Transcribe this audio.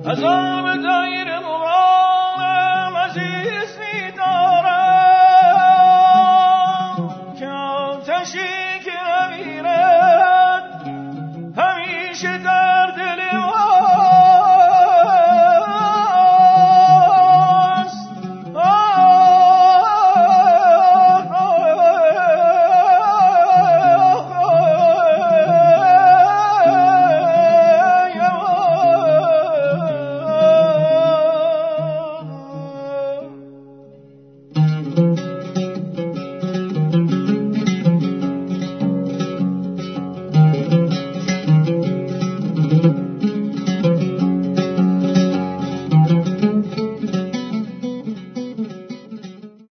عذاب دایر مقام عزیز می‌دارم که آتشی که نمیرد همیشه